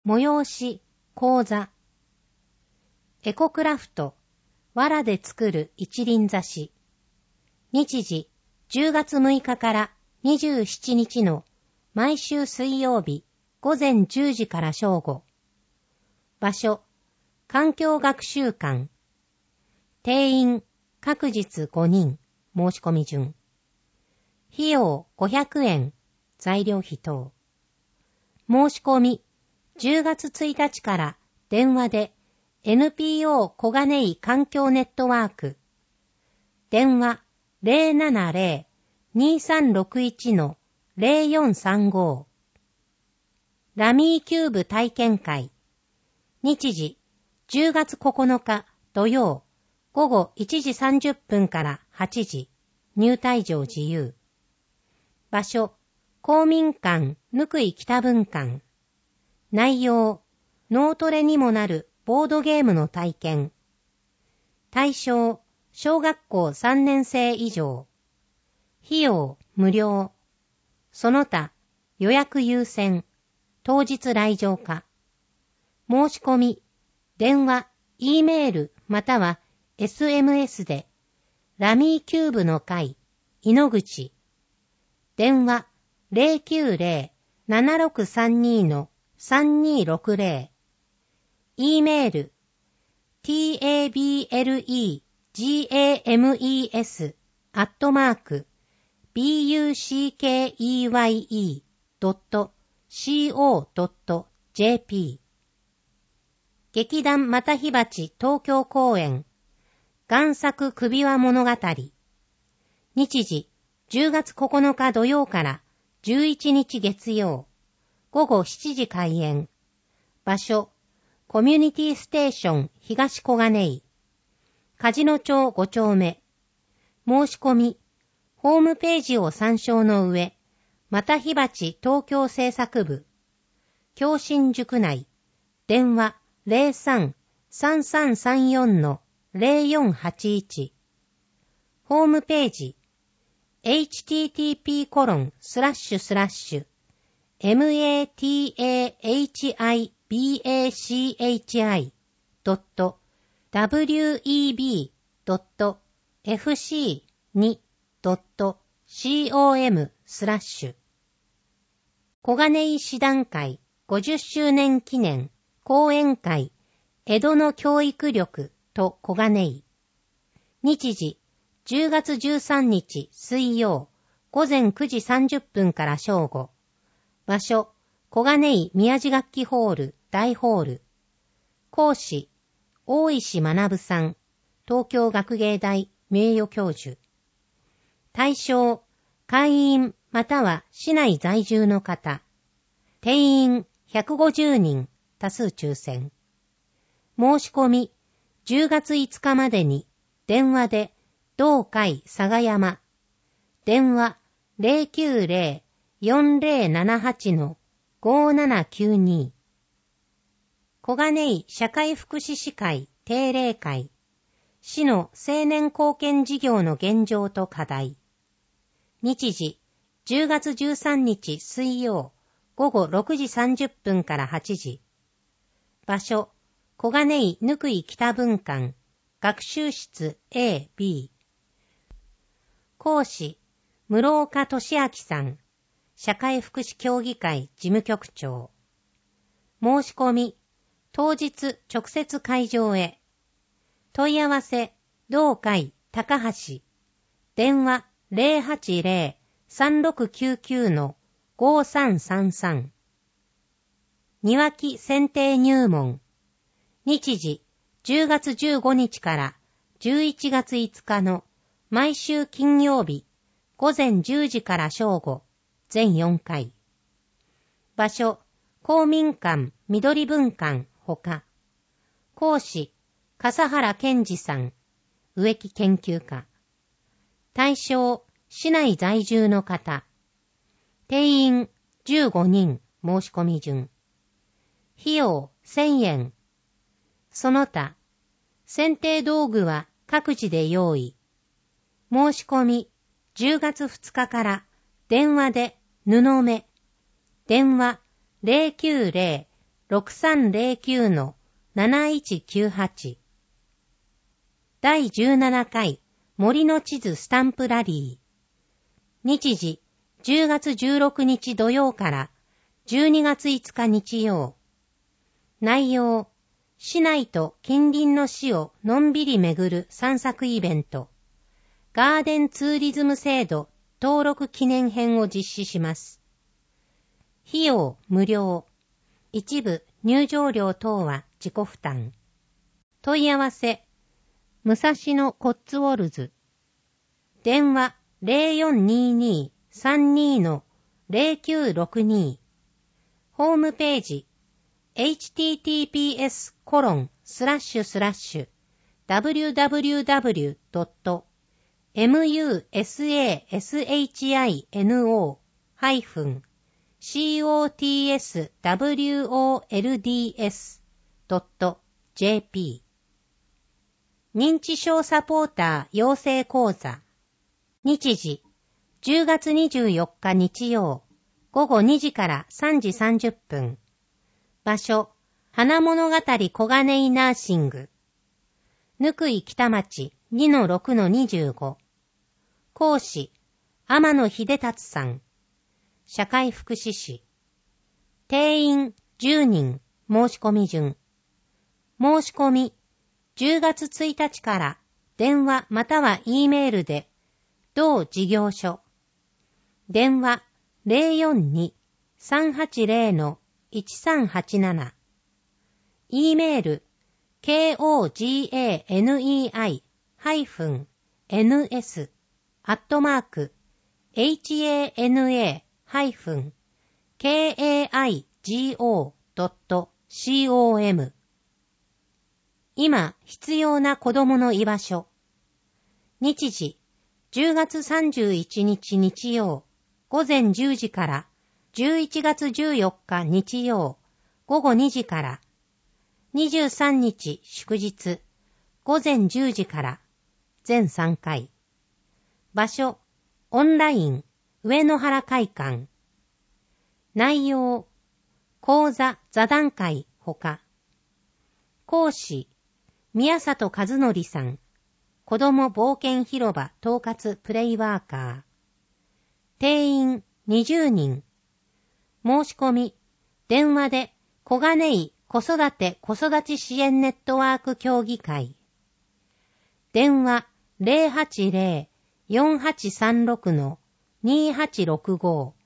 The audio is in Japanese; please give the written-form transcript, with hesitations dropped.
催し、講座。エコクラフト、藁で作る一輪挿し。日時、10月6日から27日の毎週水曜日午前10時から正午。場所、環境学習館。定員、各日5人、申し込み順。費用500円、材料費等。申し込み、10月1日から電話で NPO 小金井環境ネットワーク。電話 070-2361-0435。ラミーキューブ体験会。日時、10月9日土曜、午後1時30分から8時、入退場自由。場所、公民館、貫井北分館。内容、脳トレにもなるボードゲームの体験。対象、小学校3年生以上。費用、無料。その他、予約優先。当日来場可。申し込み、電話、E メールまたは SMS で、ラミーキューブの会、井ノ口。電話 090-7632-3260。E メール tableges@buckeye.co.jp。 劇団又火鉢東京公演贋作首輪物語。日時10月9日土曜から11日月曜午後7時開演。場所コミュニティステーション東小金井。梶野町5丁目。申し込み、ホームページを参照の上、又火鉢東京制作部。京新塾内。電話 03-3334-0481。ホームページ matahibach-web.fc2.com/小金井市団会50周年記念講演会江戸の教育力と小金井。日時10月13日水曜午前9時30分から正午。場所小金井宮地楽器ホール大ホール。講師大石学さん、東京学芸大名誉教授。対象会員または市内在住の方。定員150人、多数抽選。申し込み10月5日までに電話で同会佐賀山。電話 090-4078-5792。小金井社会福祉士会定例会。市の青年貢献事業の現状と課題。日時10月13日水曜午後6時30分から8時。場所小金井貫井北分館学習室 A、B。講師室岡俊明さん、社会福祉協議会事務局長。申し込み当日直接会場へ。問い合わせ同会高橋。電話 080-3699-5333。庭木選定入門。日時10月15日から11月5日の毎週金曜日午前10時から正午全4回。場所公民館緑分館ほか。講師笠原健二さん、植木研究家。対象市内在住の方。定員15人、申し込み順。費用1000円。その他、選定道具は各自で用意。申し込み10月2日から電話で布目。電話 6309-7198 第17回森の地図スタンプラリー。日時10月16日土曜から12月5日日曜。内容、市内と近隣の市をのんびり巡る散策イベント、ガーデンツーリズム制度登録記念編を実施します。費用無料。一部入場料等は自己負担。問い合わせ、武蔵野コッツウォルズ。電話 0422-32-0962。ホームページ、https://www.musashino-cotswolds.jp 認知症サポーター養成講座。日時、10月24日日曜、午後2時から3時30分。場所、花物語小金井ナーシング。ぬくい北町 2-6-25。講師、天野秀達さん。社会福祉士。定員10人、申し込み順。申し込み、10月1日から電話または E メールで、同事業所。電話 042-380-1387。E メール kogani-ns-hana-kaigo.com。 今必要な子供の居場所。日時、10月31日日曜、午前10時から11月14日日曜、午後2時から、23日祝日、午前10時から、全3回。場所、オンライン、上野原会館。内容、講座座談会ほか。講師、宮里和則さん。子ども冒険広場統括プレイワーカー。定員20人。申し込み、電話で小金井子育て子育ち支援ネットワーク協議会。電話 080-4836-2865